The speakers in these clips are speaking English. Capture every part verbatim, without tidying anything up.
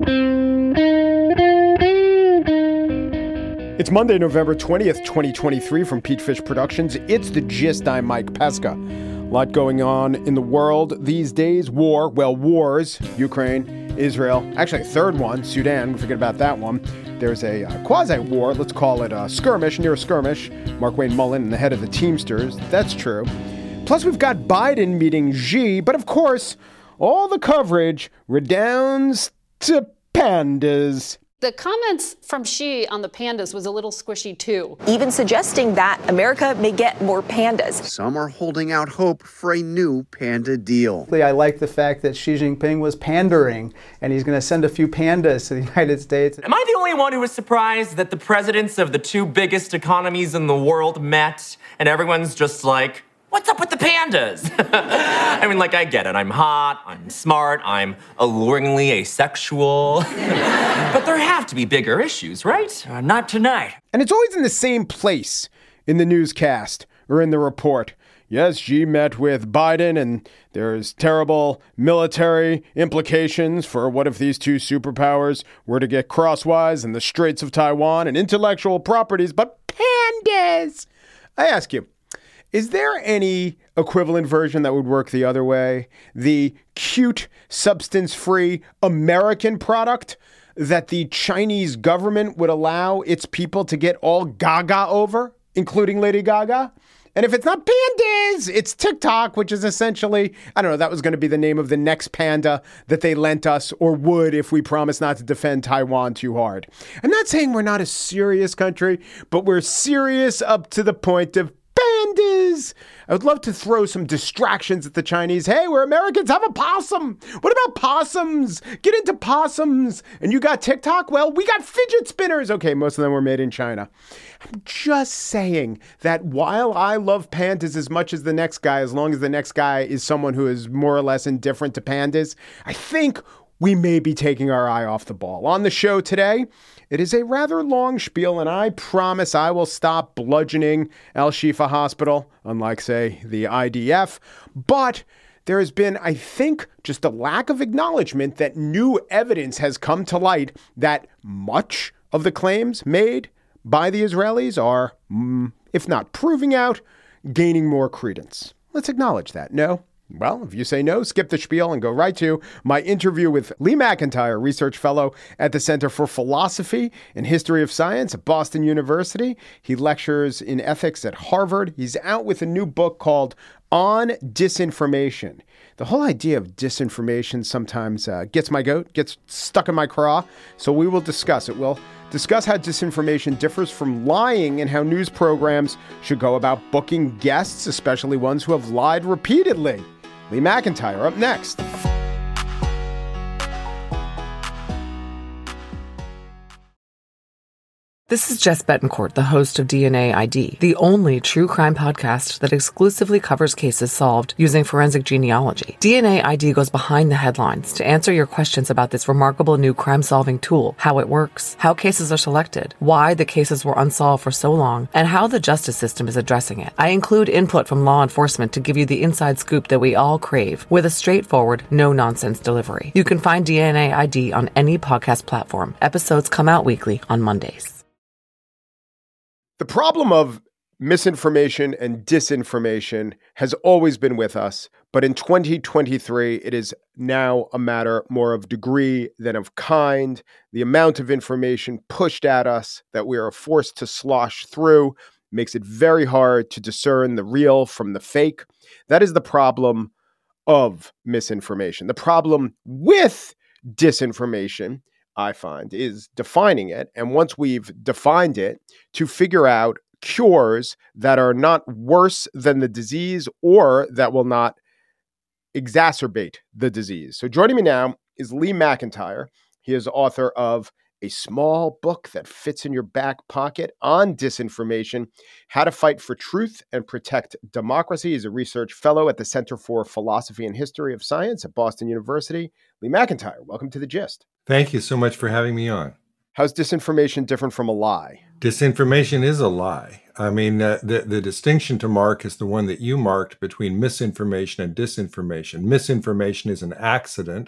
It's Monday, November twentieth, twenty twenty-three from Pete Fish Productions. It's The Gist. I'm Mike Pesca. A lot going on in the world these days. War, well, wars, Ukraine, Israel. Actually, a third one, Sudan. We forget about that one. There's a uh, quasi-war, let's call it a skirmish, near a skirmish. Markwayne Mullin, the head of the Teamsters. That's true. Plus, we've got Biden meeting Xi. But of course, all the coverage redounds to pandas. The comments from Xi on the pandas was a little squishy, too. Even suggesting that America may get more pandas. Some are holding out hope for a new panda deal. I like the fact that Xi Jinping was pandering, and he's going to send a few pandas to the United States. Am I the only one who was surprised that the presidents of the two biggest economies in the world met, and everyone's just like, what's up with the pandas? I mean, like, I get it. I'm hot, I'm smart, I'm alluringly asexual. But there have to be bigger issues, right? Uh, not tonight. And it's always in the same place in the newscast or in the report. Yes, Xi met with Biden, and there's terrible military implications for what if these two superpowers were to get crosswise in the Straits of Taiwan and intellectual properties, but pandas. I ask you, is there any equivalent version that would work the other way? The cute, substance-free American product that the Chinese government would allow its people to get all gaga over, including Lady Gaga? And if it's not pandas, it's TikTok, which is essentially, I don't know, that was going to be the name of the next panda that they lent us or would if we promise not to defend Taiwan too hard. I'm not saying we're not a serious country, but we're serious up to the point of pandas. I would love to throw some distractions at the Chinese. Hey, we're Americans. Have a possum. What about possums? Get into possums. And you got TikTok? Well, we got fidget spinners. Okay, most of them were made in China. I'm just saying that while I love pandas as much as the next guy, as long as the next guy is someone who is more or less indifferent to pandas, I think we may be taking our eye off the ball. On the show today, it is a rather long spiel, and I promise I will stop bludgeoning Al-Shifa Hospital, unlike, say, the I D F. But there has been, I think, just a lack of acknowledgement that new evidence has come to light that much of the claims made by the Israelis are, mm, if not proving out, gaining more credence. Let's acknowledge that, no? Well, if you say no, skip the spiel and go right to my interview with Lee McIntyre, research fellow at the Center for Philosophy and History of Science at Boston University. He lectures in ethics at Harvard. He's out with a new book called On Disinformation. The whole idea of disinformation sometimes uh, gets my goat, gets stuck in my craw. So we will discuss it. We'll discuss how disinformation differs from lying and how news programs should go about booking guests, especially ones who have lied repeatedly. Lee McIntyre up next. This is Jess Betancourt, the host of D N A I D, the only true crime podcast that exclusively covers cases solved using forensic genealogy. D N A I D goes behind the headlines to answer your questions about this remarkable new crime-solving tool, how it works, how cases are selected, why the cases were unsolved for so long, and how the justice system is addressing it. I include input from law enforcement to give you the inside scoop that we all crave with a straightforward, no-nonsense delivery. You can find D N A I D on any podcast platform. Episodes come out weekly on Mondays. The problem of misinformation and disinformation has always been with us, but in twenty twenty-three, it is now a matter more of degree than of kind. The amount of information pushed at us that we are forced to slosh through makes it very hard to discern the real from the fake. That is the problem of misinformation. The problem with disinformation, I find, is defining it. And once we've defined it, to figure out cures that are not worse than the disease or that will not exacerbate the disease. So joining me now is Lee McIntyre. He is author of A Small Book That Fits in Your Back Pocket on Disinformation, How to Fight for Truth and Protect Democracy. He's a research fellow at the Center for Philosophy and History of Science at Boston University. Lee McIntyre, welcome to The Gist. Thank you so much for having me on. How's disinformation different from a lie? Disinformation is a lie. I mean, uh, the, the distinction to mark is the one that you marked between misinformation and disinformation. Misinformation is an accident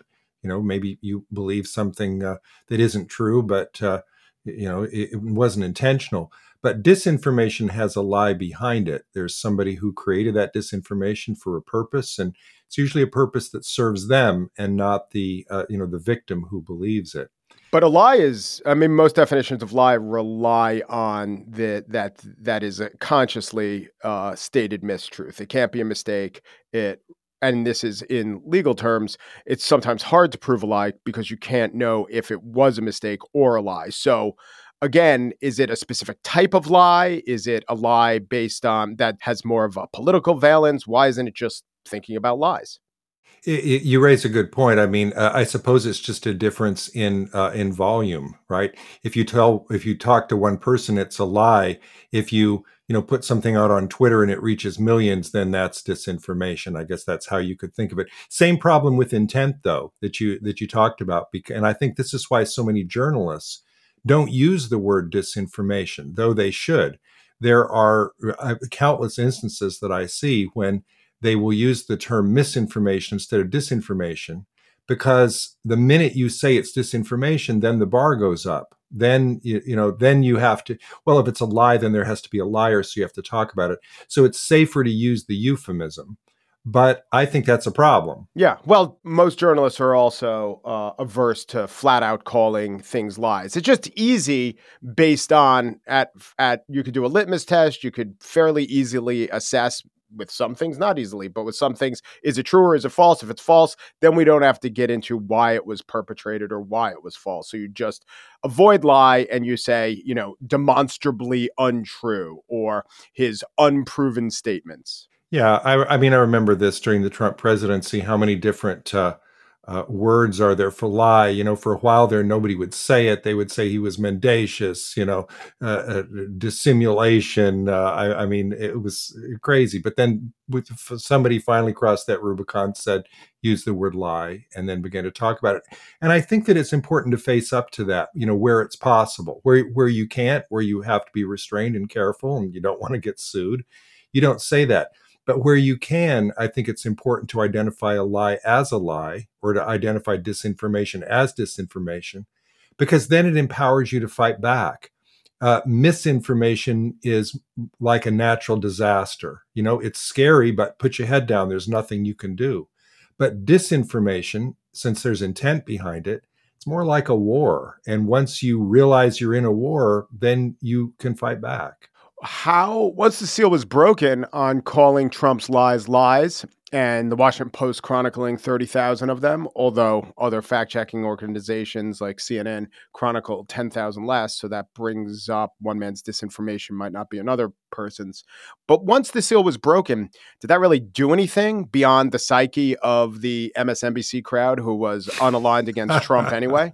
You know, maybe you believe something uh, that isn't true, but uh, you know, it, it wasn't intentional. But disinformation has a lie behind it. There's somebody who created that disinformation for a purpose, and it's usually a purpose that serves them and not the uh, you know the victim who believes it. But a lie is, I mean, most definitions of lie rely on the, that that is a consciously uh, stated mistruth. It can't be a mistake. It, and this is in legal terms, it's sometimes hard to prove a lie because you can't know if it was a mistake or a lie. So again, is it a specific type of lie? Is it a lie based on that has more of a political valence? Why isn't it just thinking about lies? It, it, you raise a good point. I mean, uh, I suppose it's just a difference in uh, in volume, right? If you tell, if you talk to one person, it's a lie. If you you know put something out on Twitter and it reaches millions, then that's disinformation. I guess that's how you could think of it. Same problem with intent, though, that you that you talked about, and I think this is why so many journalists don't use the word disinformation, though they should. There are uh, countless instances that I see when they will use the term misinformation instead of disinformation, because the minute you say it's disinformation, then the bar goes up. Then, you, you know, then you have to, well, if it's a lie, then there has to be a liar, so you have to talk about it. So it's safer to use the euphemism. But I think that's a problem. Yeah. Well, most journalists are also uh, averse to flat out calling things lies. It's just easy based on at at you could do a litmus test. You could fairly easily assess with some things, not easily, but with some things, is it true or is it false? If it's false, then we don't have to get into why it was perpetrated or why it was false. So you just avoid lie and you say, you know, demonstrably untrue or his unproven statements. Yeah, I, I mean, I remember this during the Trump presidency, how many different uh, uh, words are there for lie? You know, for a while there, nobody would say it. They would say he was mendacious, you know, uh, uh, dissimulation. Uh, I, I mean, it was crazy. But then with, somebody finally crossed that Rubicon, said, use the word lie, and then began to talk about it. And I think that it's important to face up to that, you know, where it's possible, where, where you can't, where you have to be restrained and careful and you don't want to get sued. You don't say that. But where you can, I think it's important to identify a lie as a lie or to identify disinformation as disinformation, because then it empowers you to fight back. Uh, misinformation is like a natural disaster. You know, it's scary, but put your head down. There's nothing you can do. But disinformation, since there's intent behind it, it's more like a war. And once you realize you're in a war, then you can fight back. How, once the seal was broken on calling Trump's lies lies, and the Washington Post chronicling thirty thousand of them, although other fact-checking organizations like C N N chronicled ten thousand less, so that brings up one man's disinformation might not be another person's. But once the seal was broken, did that really do anything beyond the psyche of the M S N B C crowd who was unaligned against Trump anyway?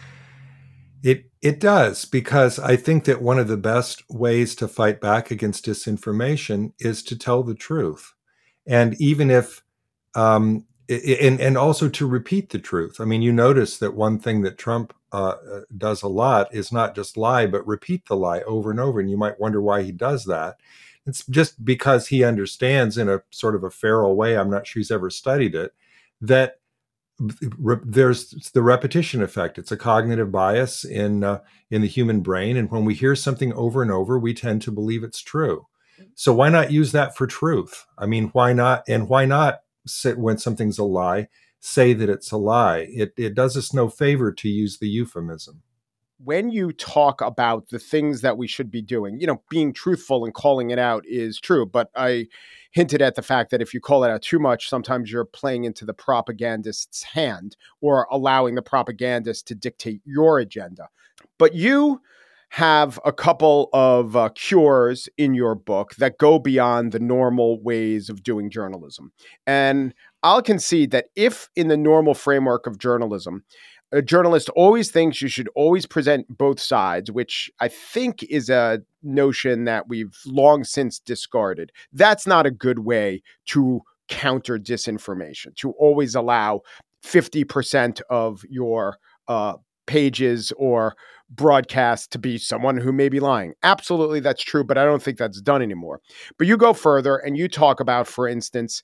It it does, because I think that one of the best ways to fight back against disinformation is to tell the truth. And even if, um, and, and also to repeat the truth. I mean, you notice that one thing that Trump uh, does a lot is not just lie, but repeat the lie over and over. And you might wonder why he does that. It's just because he understands in a sort of a feral way, I'm not sure he's ever studied it, that there's the repetition effect. It's a cognitive bias in uh, in the human brain, and when we hear something over and over, we tend to believe it's true. So why not use that for truth? I mean, why not? And why not say, when something's a lie, say that it's a lie? It it does us no favor to use the euphemism. When you talk about the things that we should be doing, you know, being truthful and calling it out is true. But I hinted at the fact that if you call it out too much, sometimes you're playing into the propagandist's hand or allowing the propagandist to dictate your agenda. But you have a couple of uh, cures in your book that go beyond the normal ways of doing journalism. And I'll concede that if in the normal framework of journalism, a journalist always thinks you should always present both sides, which I think is a notion that we've long since discarded. That's not a good way to counter disinformation, to always allow fifty percent of your uh, pages or broadcasts to be someone who may be lying. Absolutely, that's true, but I don't think that's done anymore. But you go further and you talk about, for instance,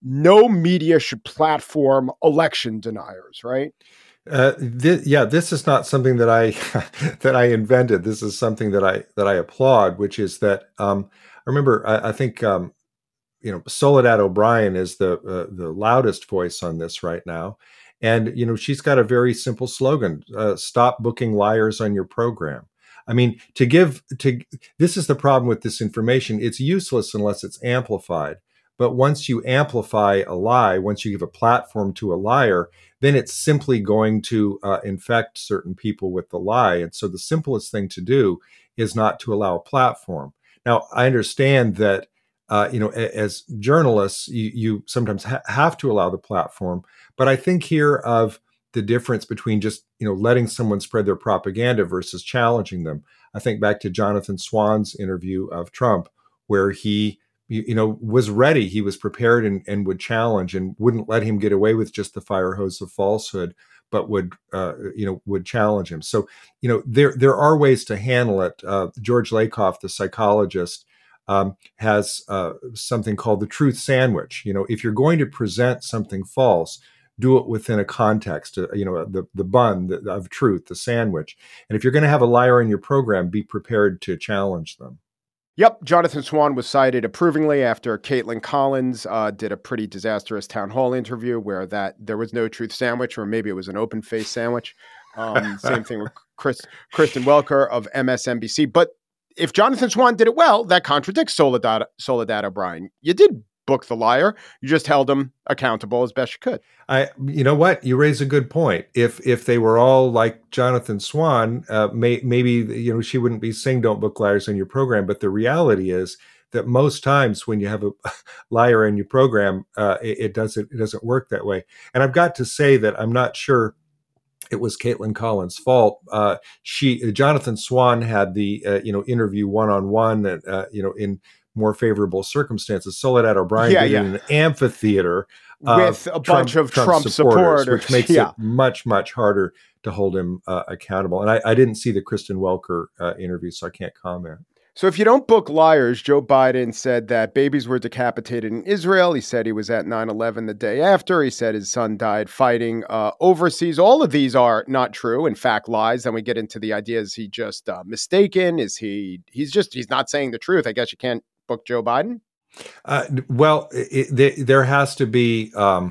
no media should platform election deniers, right? Uh, th- yeah, this is not something that I that I invented. This is something that I that I applaud, which is that um, I remember. I, I think um, you know Soledad O'Brien is the uh, the loudest voice on this right now, and you know she's got a very simple slogan: uh, "Stop booking liars on your program." I mean, to give to this is the problem with this information. It's useless unless it's amplified. But once you amplify a lie, once you give a platform to a liar, then it's simply going to uh, infect certain people with the lie. And so the simplest thing to do is not to allow a platform. Now, I understand that, uh, you know, a- as journalists, you, you sometimes ha- have to allow the platform. But I think here of the difference between just, you know, letting someone spread their propaganda versus challenging them. I think back to Jonathan Swann's interview of Trump, where he you, you know, was ready. He was prepared and, and would challenge and wouldn't let him get away with just the fire hose of falsehood, but would, uh, you know, would challenge him. So, you know, there there are ways to handle it. Uh, George Lakoff, the psychologist, um, has uh, something called the truth sandwich. You know, if you're going to present something false, do it within a context, uh, you know, the, the bun the, of truth, the sandwich. And if you're going to have a liar in your program, be prepared to challenge them. Yep, Jonathan Swann was cited approvingly after Caitlin Collins uh, did a pretty disastrous town hall interview where that there was no truth sandwich, or maybe it was an open face sandwich. Um, same thing with Chris, Kristen Welker of M S N B C. But if Jonathan Swann did it well, that contradicts Soledad, Soledad O'Brien. You did book the liar. You just held him accountable as best you could. I, you know what? You raise a good point. If if they were all like Jonathan Swann, uh, may, maybe you know she wouldn't be saying "Don't book liars in your program." But the reality is that most times when you have a liar in your program, uh, it, it doesn't it doesn't work that way. And I've got to say that I'm not sure it was Caitlin Collins' fault. Uh, she Jonathan Swann had the uh, you know interview one on one, and uh, you know in more favorable circumstances. Soledad O'Brien yeah, did yeah. it in an amphitheater with a bunch Trump, of Trump, Trump supporters, supporters, which makes yeah. it much, much harder to hold him uh, accountable. And I, I didn't see the Kristen Welker uh, interview, so I can't comment. So if you don't book liars, Joe Biden said that babies were decapitated in Israel. He said he was at nine eleven the day after. He said his son died fighting uh, overseas. All of these are not true. In fact, lies. Then we get into the idea, is he just uh, mistaken? Is he, he's just, he's not saying the truth. I guess you can't book Joe Biden. Uh, well, it, it, there has to be, um,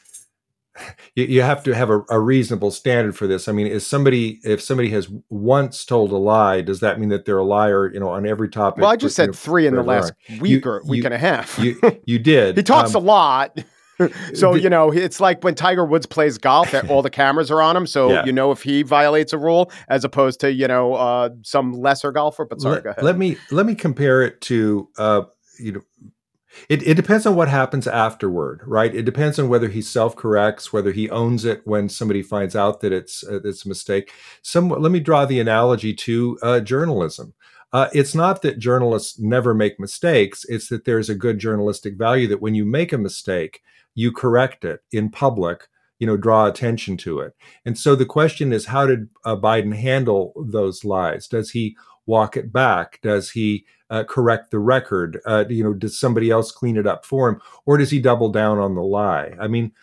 you, you have to have a, a reasonable standard for this. I mean, is somebody, if somebody has once told a lie, does that mean that they're a liar, you know, on every topic? Well, I just said you know, three in the last week you, or week you, and a half. you, you did. He talks um, a lot. So, the, you know, it's like when Tiger Woods plays golf, that all the cameras are on him. So, yeah. you know, if he violates a rule as opposed to, you know, uh, some lesser golfer. But sorry, let, go ahead. Let me, let me compare it to, uh, you know, It, it depends on what happens afterward, right? It depends on whether he self-corrects, whether he owns it when somebody finds out that it's uh, it's a mistake. Some, let me draw the analogy to uh, journalism. Uh, it's not that journalists never make mistakes. It's that there's a good journalistic value that when you make a mistake, you correct it in public, you know, draw attention to it. And so the question is, how did uh, Biden handle those lies? Does he walk it back? Does he uh, correct the record? Uh, you know, does somebody else clean it up for him? Or does he double down on the lie? I mean,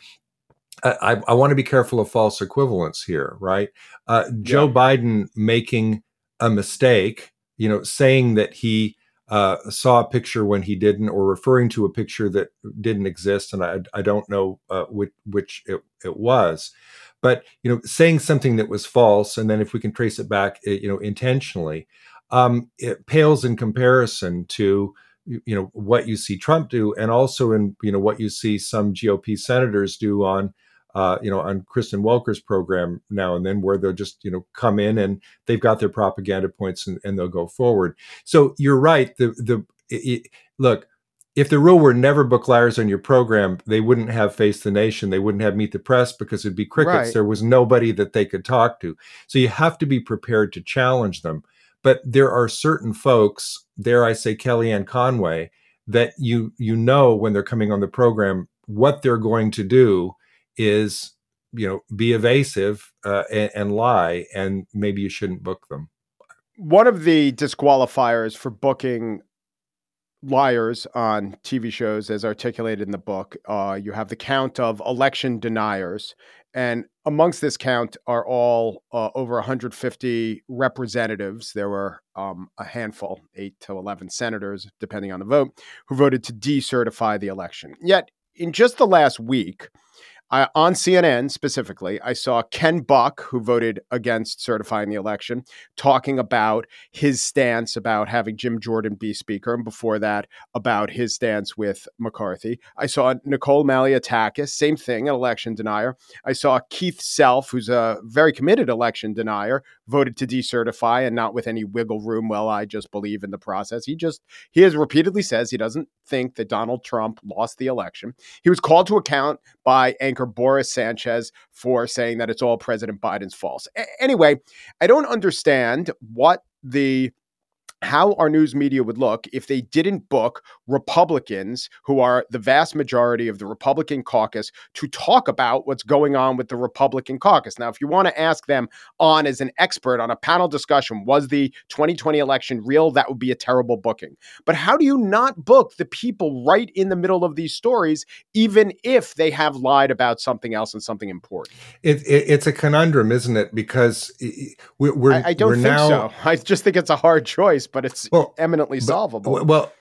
I, I want to be careful of false equivalence here, right? Uh, Joe yeah. Biden making a mistake, you know, saying that he uh, saw a picture when he didn't, or referring to a picture that didn't exist, and I, I don't know uh, which, which it, it was. But, you know, saying something that was false, and then if we can trace it back, you know, intentionally, um, it pales in comparison to, you know, what you see Trump do, and also in, you know, what you see some G O P senators do on, uh, you know, on Kristen Welker's program now and then, where they'll just, you know, come in and they've got their propaganda points and, and they'll go forward. So you're right. The the it, look. If the rule were never book liars on your program, they wouldn't have Face the Nation. They wouldn't have Meet the Press, because it'd be crickets. Right. There was nobody that they could talk to. So you have to be prepared to challenge them. But there are certain folks, dare I say Kellyanne Conway, that you you know when they're coming on the program, what they're going to do is, you know, be evasive uh, and, and lie, and maybe you shouldn't book them. One of the disqualifiers for booking liars on T V shows, as articulated in the book. Uh, you have the count of election deniers. And amongst this count are all uh, over one hundred fifty representatives. There were um, a handful, eight to eleven senators, depending on the vote, who voted to decertify the election. Yet, in just the last week, I, on C N N specifically, I saw Ken Buck, who voted against certifying the election, talking about his stance about having Jim Jordan be speaker, and before that, about his stance with McCarthy. I saw Nicole Malliotakis, same thing, an election denier. I saw Keith Self, who's a very committed election denier, voted to decertify, and not with any wiggle room. Well, I just believe in the process. He just, he has repeatedly says he doesn't think that Donald Trump lost the election. He was called to account by anchor Boris Sanchez for saying that it's all President Biden's fault. A- anyway, I don't understand what the how our news media would look if they didn't book Republicans, who are the vast majority of the Republican caucus, to talk about what's going on with the Republican caucus. Now, if you want to ask them on as an expert on a panel discussion, was the twenty twenty election real? That would be a terrible booking. But how do you not book the people right in the middle of these stories, even if they have lied about something else and something important? It, it, it's a conundrum, isn't it? Because we're, we're I, I don't we're think now, so. I just think it's a hard choice, but it's well, eminently but, solvable. Well,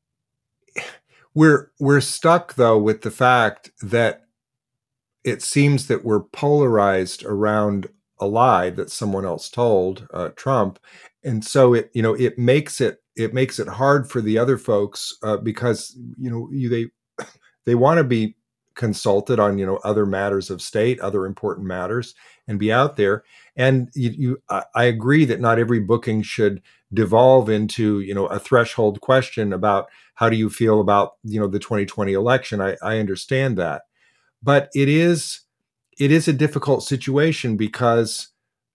we're we're stuck though with the fact that it seems that we're polarized around a lie that someone else told uh, Trump, and so it you know it makes it it makes it hard for the other folks uh, because you know you, they they want to be consulted on you know other matters of state, other important matters, and be out there. And you, you I, I agree that not every booking should devolve into you know a threshold question about how do you feel about you know the twenty twenty election. I, I understand that, but it is it is a difficult situation because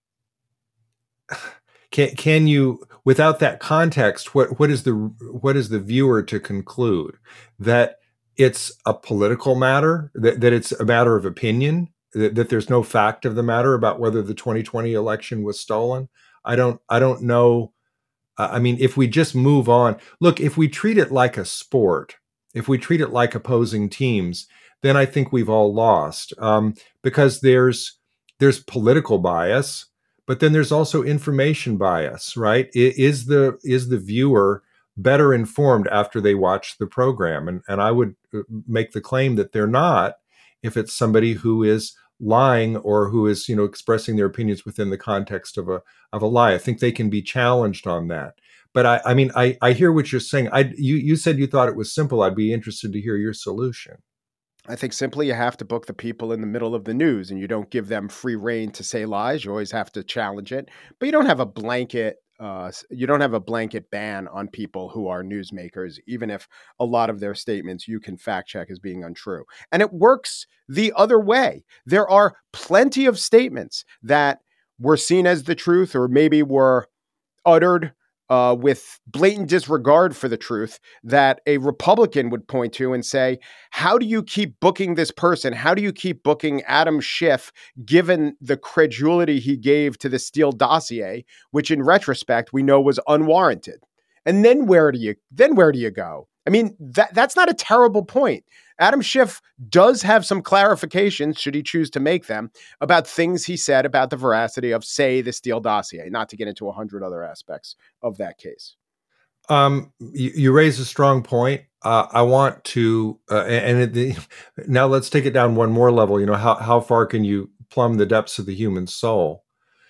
can can you without that context what what is the what is the viewer to conclude? That it's a political matter, that, that it's a matter of opinion, that, that there's no fact of the matter about whether the twenty twenty election was stolen. I don't I don't know. Uh, I mean, if we just move on, look, if we treat it like a sport, if we treat it like opposing teams, then I think we've all lost um, because there's there's political bias, but then there's also information bias, right? Is the is the viewer better informed after they watch the program? And, and I would make the claim that they're not if it's somebody who is lying or who is, you know, expressing their opinions within the context of a of a lie. I think they can be challenged on that. But I, I mean, I, I hear what you're saying. I you you said you thought it was simple. I'd be interested to hear your solution. I think simply you have to book the people in the middle of the news, and you don't give them free rein to say lies. You always have to challenge it, but you don't have a blanket Uh, you don't have a blanket ban on people who are newsmakers, even if a lot of their statements you can fact check as being untrue. And it works the other way. There are plenty of statements that were seen as the truth or maybe were uttered uh, with blatant disregard for the truth that a Republican would point to and say, how do you keep booking this person? How do you keep booking Adam Schiff, given the credulity he gave to the Steele dossier, which in retrospect, we know was unwarranted? And then where do you, then where do you go? I mean, that that's not a terrible point. Adam Schiff does have some clarifications, should he choose to make them, about things he said about the veracity of, say, the Steele dossier, not to get into a hundred other aspects of that case. Um, you, you raise a strong point. Uh, I want to, uh, and it, the, now let's take it down one more level. You know, how how far can you plumb the depths of the human soul?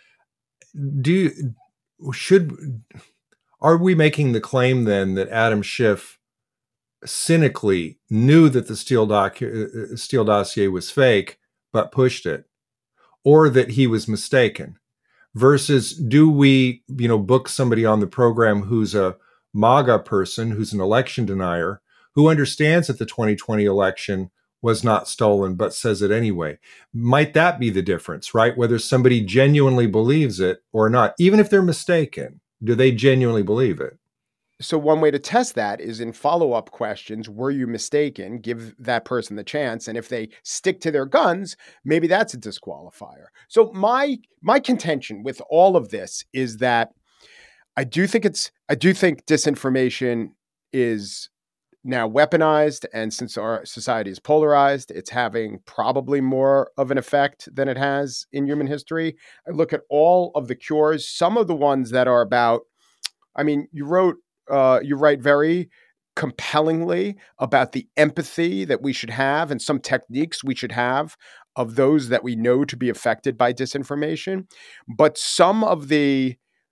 Do you, should are we making the claim then that Adam Schiff cynically knew that the Steele, doc, uh, Steele dossier was fake, but pushed it, or that he was mistaken? Versus, do we, you know, book somebody on the program who's a MAGA person, who's an election denier, who understands that the twenty twenty election was not stolen, but says it anyway? Might that be the difference, right? Whether somebody genuinely believes it or not, even if they're mistaken, do they genuinely believe it? So one way to test that is in follow-up questions. Were you mistaken? Give that person the chance. And if they stick to their guns, maybe that's a disqualifier. So my my contention with all of this is that I do think it's I do think disinformation is now weaponized. And since our society is polarized, it's having probably more of an effect than it has in human history. I look at all of the cures, some of the ones that are about, I mean, you wrote, uh, you write very compellingly about the empathy that we should have and some techniques we should have of those that we know to be affected by disinformation. But some of the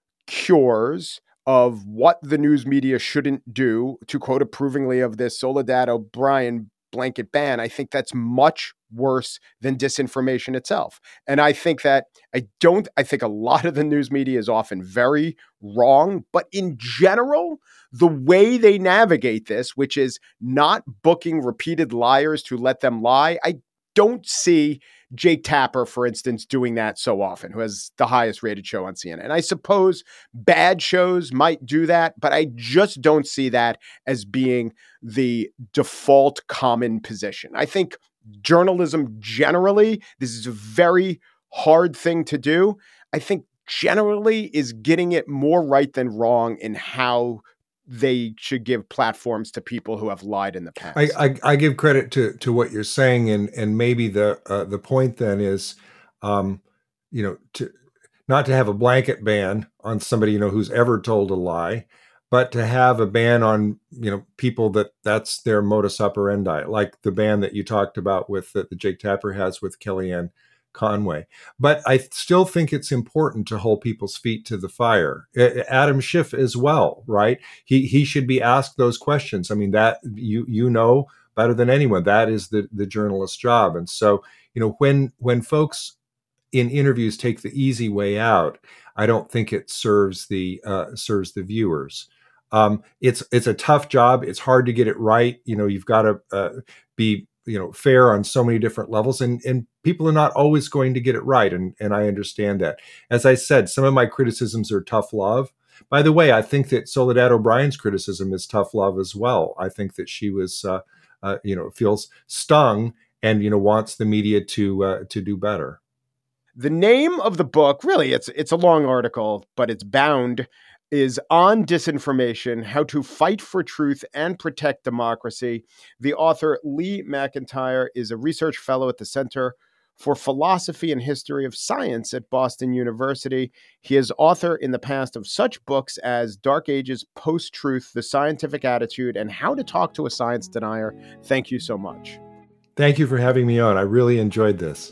cures of what the news media shouldn't do, to quote approvingly of this Soledad O'Brien blanket ban, I think that's much worse than disinformation itself. And I think that I don't, I think a lot of the news media is often very wrong, but in general, the way they navigate this, which is not booking repeated liars to let them lie, I don't see Jake Tapper, for instance, doing that so often, who has the highest rated show on C N N. And I suppose bad shows might do that, but I just don't see that as being the default common position. I think journalism generally, this is a very hard thing to do. I think generally is getting it more right than wrong in how they should give platforms to people who have lied in the past. I, I, I give credit to to what you're saying, and and maybe the uh, the point then is, um, you know, to not to have a blanket ban on somebody you know who's ever told a lie, but to have a ban on you know people that that's their modus operandi, like the ban that you talked about with that the Jake Tapper has with Kellyanne Conway. But I still think it's important to hold people's feet to the fire. Adam Schiff as well, right? He he should be asked those questions. I mean, that you you know better than anyone. That is the the journalist's job. And so, you know, when when folks in interviews take the easy way out, I don't think it serves the uh, serves the viewers. Um, it's it's a tough job. It's hard to get it right. You know, you've got to uh, be you know, fair on so many different levels, and, and people are not always going to get it right. And, and I understand that. As I said, some of my criticisms are tough love. By the way, I think that Soledad O'Brien's criticism is tough love as well. I think that she was, uh, uh, you know, feels stung and, you know, wants the media to, uh, to do better. The name of the book, really, it's, it's a long article, but it's bound, is On Disinformation, How to Fight for Truth and Protect Democracy. The author, Lee McIntyre, is a research fellow at the Center for Philosophy and History of Science at Boston University. He is author in the past of such books as Dark Ages, Post-Truth, The Scientific Attitude, and How to Talk to a Science Denier. Thank you so much. Thank you for having me on. I really enjoyed this.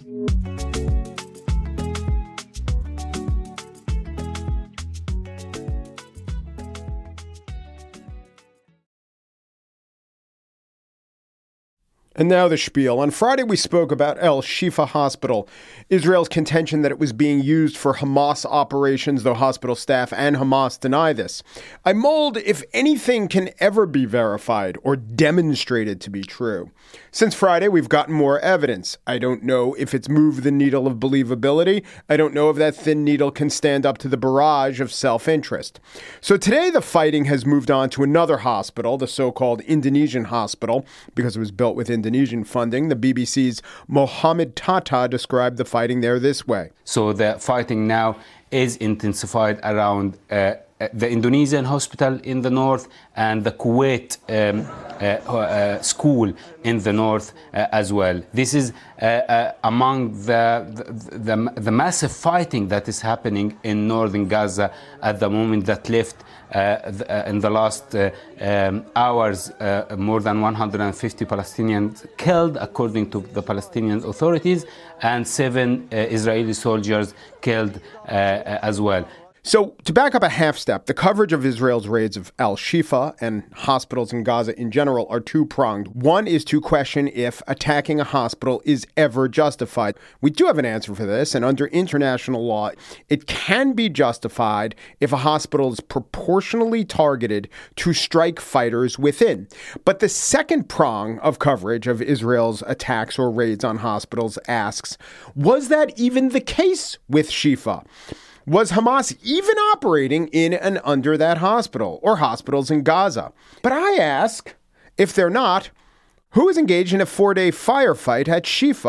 And now the spiel. On Friday, we spoke about El Shifa Hospital, Israel's contention that it was being used for Hamas operations, though hospital staff and Hamas deny this. I mulled if anything can ever be verified or demonstrated to be true. Since Friday, we've gotten more evidence. I don't know if it's moved the needle of believability. I don't know if that thin needle can stand up to the barrage of self-interest. So today, the fighting has moved on to another hospital, the so-called Indonesian hospital, because it was built with Indonesian funding. The B B C's Mohammed Tata described the fighting there this way. So the fighting now is intensified around uh, the Indonesian hospital in the north and the Kuwait um, uh, uh, school in the north uh, as well. This is uh, uh, among the, the, the, the massive fighting that is happening in northern Gaza at the moment that left Uh, the, uh, in the last uh, um, hours, uh, more than one hundred fifty Palestinians killed, according to the Palestinian authorities, and seven uh, Israeli soldiers killed uh, as well. So to back up a half step, the coverage of Israel's raids of Al Shifa and hospitals in Gaza in general are two-pronged. One is to question if attacking a hospital is ever justified. We do have an answer for this, and under international law, it can be justified if a hospital is proportionally targeted to strike fighters within. But the second prong of coverage of Israel's attacks or raids on hospitals asks, was that even the case with Shifa? Was Hamas even operating in and under that hospital or hospitals in Gaza? But I ask, if they're not, who is engaged in a four-day firefight at Shifa?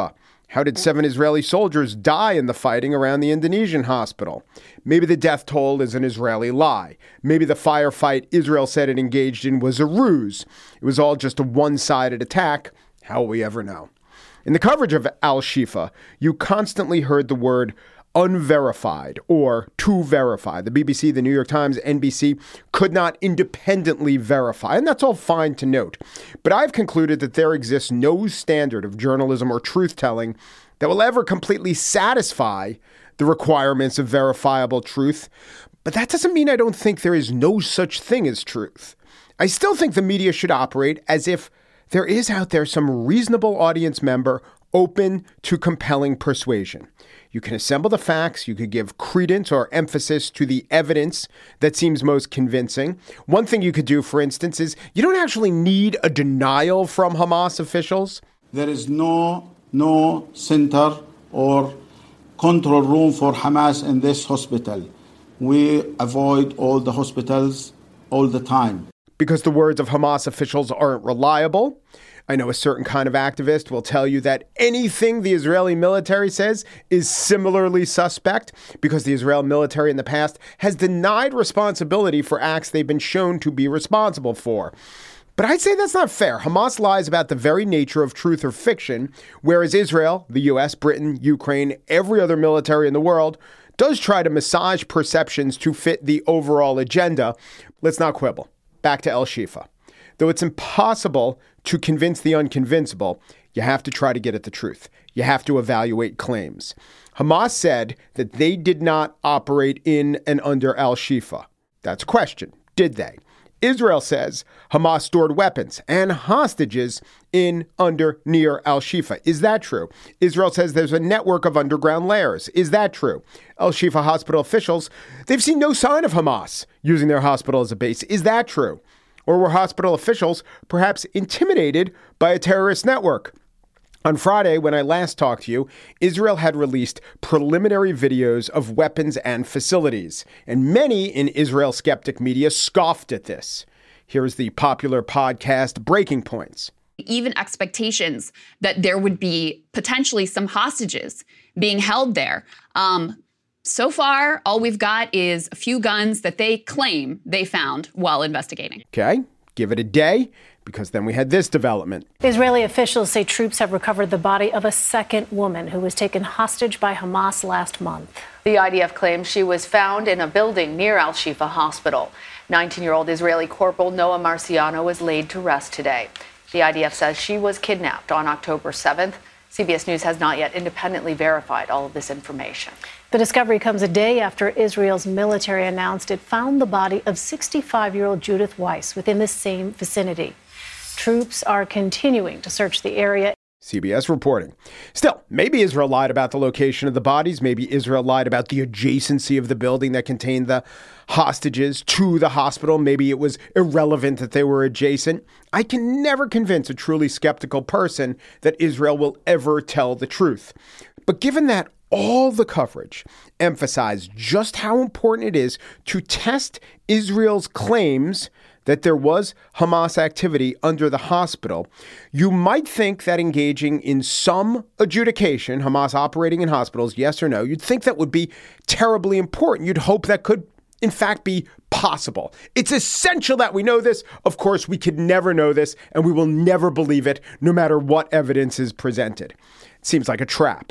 How did seven Israeli soldiers die in the fighting around the Indonesian hospital? Maybe the death toll is an Israeli lie. Maybe the firefight Israel said it engaged in was a ruse. It was all just a one-sided attack. How will we ever know? In the coverage of Al-Shifa, you constantly heard the word unverified or to verify. The B B C, the New York Times, N B C could not independently verify, and that's all fine to note. But I've concluded that there exists no standard of journalism or truth-telling that will ever completely satisfy the requirements of verifiable truth. But that doesn't mean I don't think there is no such thing as truth. I still think the media should operate as if there is out there some reasonable audience member open to compelling persuasion. You can assemble the facts. You could give credence or emphasis to the evidence that seems most convincing. One thing you could do, for instance, is you don't actually need a denial from Hamas officials. There is no, no center or control room for Hamas in this hospital. We avoid all the hospitals all the time. Because the words of Hamas officials aren't reliable. I know a certain kind of activist will tell you that anything the Israeli military says is similarly suspect because the Israeli military in the past has denied responsibility for acts they've been shown to be responsible for. But I'd say that's not fair. Hamas lies about the very nature of truth or fiction, whereas Israel, the U S, Britain, Ukraine, every other military in the world does try to massage perceptions to fit the overall agenda. Let's not quibble. Back to Al-Shifa. Though it's impossible to convince the unconvincible, you have to try to get at the truth. You have to evaluate claims. Hamas said that they did not operate in and under Al-Shifa. That's a question. Did they? Israel says Hamas stored weapons and hostages in, under, near Al-Shifa. Is that true? Israel says there's a network of underground layers. Is that true? Al-Shifa hospital officials, they've seen no sign of Hamas using their hospital as a base. Is that true? Or were hospital officials perhaps intimidated by a terrorist network? On Friday, when I last talked to you, Israel had released preliminary videos of weapons and facilities, and many in Israel skeptic media scoffed at this. Here's the popular podcast Breaking Points. Even expectations that there would be potentially some hostages being held there. Um, so far, all we've got is a few guns that they claim they found while investigating. Okay, give it a day, because then we had this development. Israeli officials say troops have recovered the body of a second woman who was taken hostage by Hamas last month. The I D F claims she was found in a building near Al-Shifa Hospital. nineteen-year-old Israeli Corporal Noah Marciano was laid to rest today. The I D F says she was kidnapped on October seventh. C B S News has not yet independently verified all of this information. The discovery comes a day after Israel's military announced it found the body of sixty-five-year-old Judith Weiss within the same vicinity. Troops are continuing to search the area. C B S reporting. Still, maybe Israel lied about the location of the bodies. Maybe Israel lied about the adjacency of the building that contained the hostages to the hospital. Maybe it was irrelevant that they were adjacent. I can never convince a truly skeptical person that Israel will ever tell the truth. But given that all the coverage emphasized just how important it is to test Israel's claims that there was Hamas activity under the hospital, you might think that engaging in some adjudication, Hamas operating in hospitals, yes or no, you'd think that would be terribly important. You'd hope that could, in fact, be possible. It's essential that we know this. Of course, we could never know this, and we will never believe it, no matter what evidence is presented. It seems like a trap.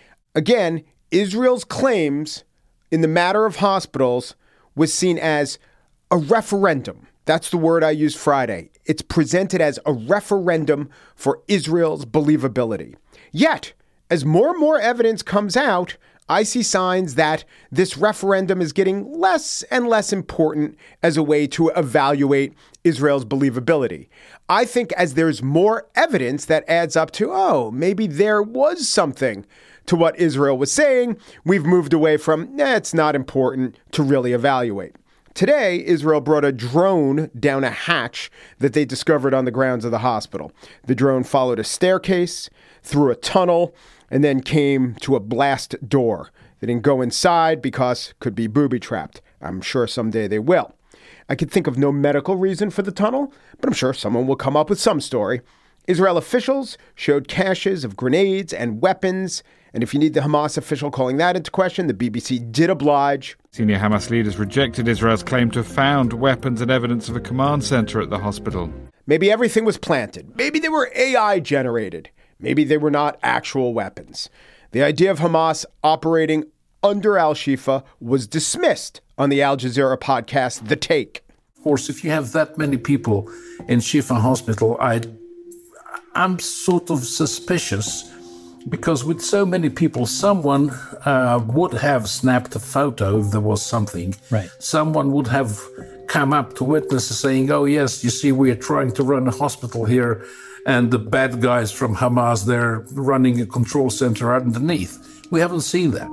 Again, Israel's claims in the matter of hospitals was seen as a referendum. That's the word I used Friday. It's presented as a referendum for Israel's believability. Yet, as more and more evidence comes out, I see signs that this referendum is getting less and less important as a way to evaluate Israel's believability. I think as there's more evidence that adds up to, oh, maybe there was something to what Israel was saying, we've moved away from, eh, it's not important to really evaluate. Today, Israel brought a drone down a hatch that they discovered on the grounds of the hospital. The drone followed a staircase, through a tunnel, and then came to a blast door. They didn't go inside because it could be booby-trapped. I'm sure someday they will. I could think of no medical reason for the tunnel, but I'm sure someone will come up with some story. Israel officials showed caches of grenades and weapons. And if you need the Hamas official calling that into question, the B B C did oblige. Senior Hamas leaders rejected Israel's claim to have found weapons and evidence of a command center at the hospital. Maybe everything was planted. Maybe they were A I generated. Maybe they were not actual weapons. The idea of Hamas operating under Al-Shifa was dismissed on the Al Jazeera podcast, The Take. Of course, if you have that many people in Shifa Hospital, I'd, I'm sort of suspicious because with so many people, someone uh, would have snapped a photo if there was something. Right. Someone would have come up to witnesses saying, oh, yes, you see, we are trying to run a hospital here. And the bad guys from Hamas, they're running a control center underneath. We haven't seen that.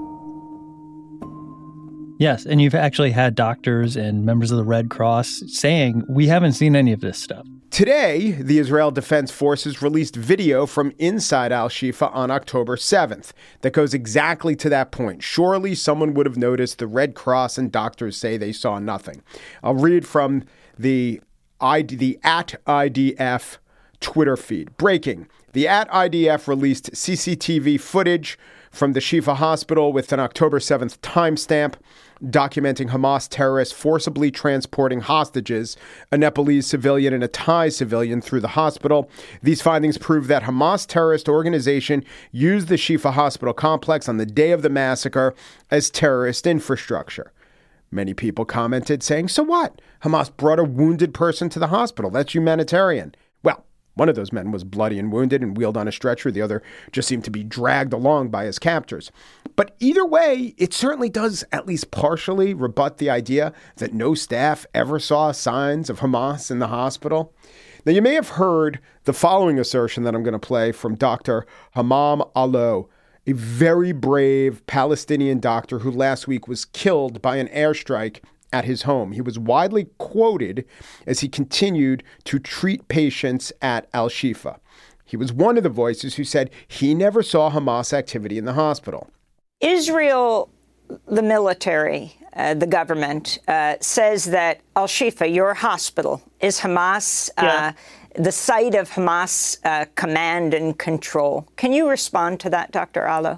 Yes, and you've actually had doctors and members of the Red Cross saying, we haven't seen any of this stuff. Today, the Israel Defense Forces released video from inside Al-Shifa on October seventh that goes exactly to that point. Surely someone would have noticed. The Red Cross and doctors say they saw nothing. I'll read from the, I D, the at I D F Twitter feed. Breaking. The at I D F released C C T V footage from the Shifa hospital with an October seventh timestamp documenting Hamas terrorists forcibly transporting hostages, a Nepalese civilian and a Thai civilian, through the hospital. These findings prove that Hamas terrorist organization used the Shifa hospital complex on the day of the massacre as terrorist infrastructure. Many people commented saying, so what? Hamas brought a wounded person to the hospital. That's humanitarian. Well, one of those men was bloody and wounded and wheeled on a stretcher. The other just seemed to be dragged along by his captors. But either way, it certainly does at least partially rebut the idea that no staff ever saw signs of Hamas in the hospital. Now, you may have heard the following assertion that I'm going to play from Doctor Hammam Allo, a very brave Palestinian doctor who last week was killed by an airstrike at his home. He was widely quoted as he continued to treat patients at Al-Shifa. He was one of the voices who said he never saw Hamas activity in the hospital. Israel, the military, uh, the government, uh, says that Al-Shifa, your hospital, is Hamas, Yeah. uh, the site of Hamas uh, command and control. Can you respond to that, Doctor Allo?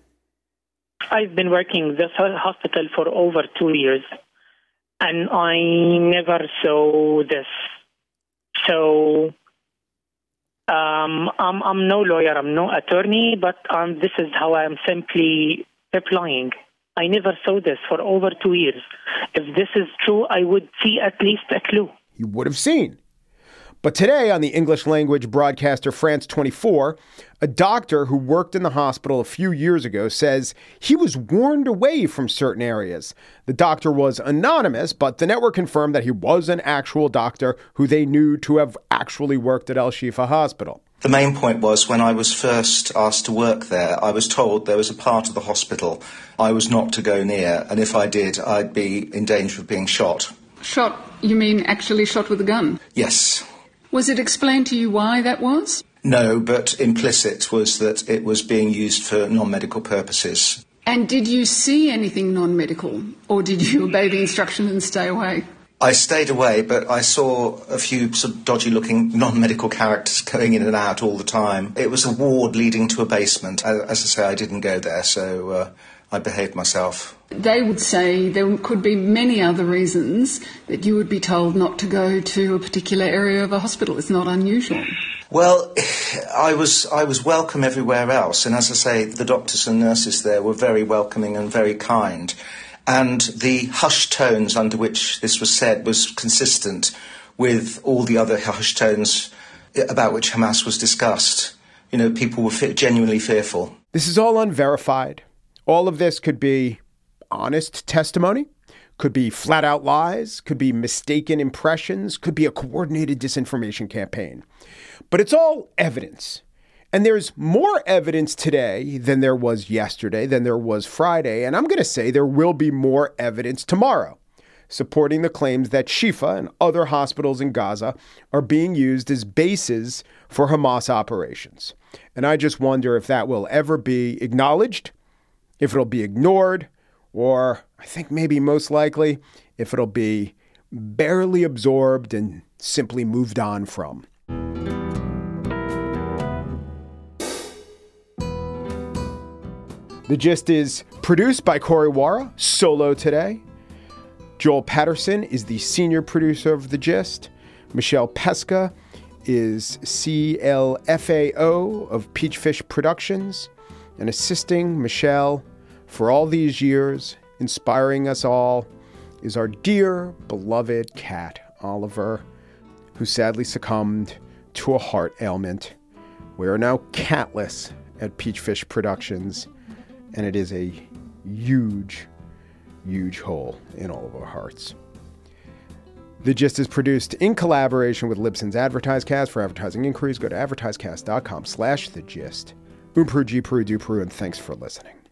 I've been working this hospital for over two years. And I never saw this. So um, I'm, I'm no lawyer, I'm no attorney, but um, this is how I'm simply replying. I never saw this for over two years. If this is true, I would see at least a clue. You would have seen. But today on the English language broadcaster France twenty-four, a doctor who worked in the hospital a few years ago says he was warned away from certain areas. The doctor was anonymous, but the network confirmed that he was an actual doctor who they knew to have actually worked at Al-Shifa Hospital. The main point was when I was first asked to work there, I was told there was a part of the hospital I was not to go near, and if I did, I'd be in danger of being shot. Shot? You mean actually shot with a gun? Yes. Was it explained to you why that was? No, but implicit was that it was being used for non-medical purposes. And did you see anything non-medical, or did you obey the instructions and stay away? I stayed away, but I saw a few sort of dodgy-looking non-medical characters going in and out all the time. It was a ward leading to a basement. As I say, I didn't go there, so uh, I behaved myself. They would say there could be many other reasons that you would be told not to go to a particular area of a hospital. It's not unusual. Well, I was I was welcome everywhere else. And as I say, the doctors and nurses there were very welcoming and very kind. And the hushed tones under which this was said was consistent with all the other hushed tones about which Hamas was discussed. You know, people were fe- genuinely fearful. This is all unverified. All of this could be honest testimony, could be flat out lies, could be mistaken impressions, could be a coordinated disinformation campaign. But it's all evidence. And there's more evidence today than there was yesterday, than there was Friday. And I'm going to say there will be more evidence tomorrow supporting the claims that Shifa and other hospitals in Gaza are being used as bases for Hamas operations. And I just wonder if that will ever be acknowledged, if it'll be ignored, or I think maybe most likely if it'll be barely absorbed and simply moved on from. The Gist is produced by Corey Wara, solo today. Joel Patterson is the senior producer of The Gist. Michelle Pesca is C L F A O of Peachfish Productions. And assisting Michelle for all these years, inspiring us all, is our dear, beloved cat, Oliver, who sadly succumbed to a heart ailment. We are now catless at Peachfish Productions, and it is a huge, huge hole in all of our hearts. The Gist is produced in collaboration with Libsyn's AdvertiseCast. For advertising inquiries, go to advertisecast.com slash the gist. Oom Peru, G Peru, Do Peru, and thanks for listening.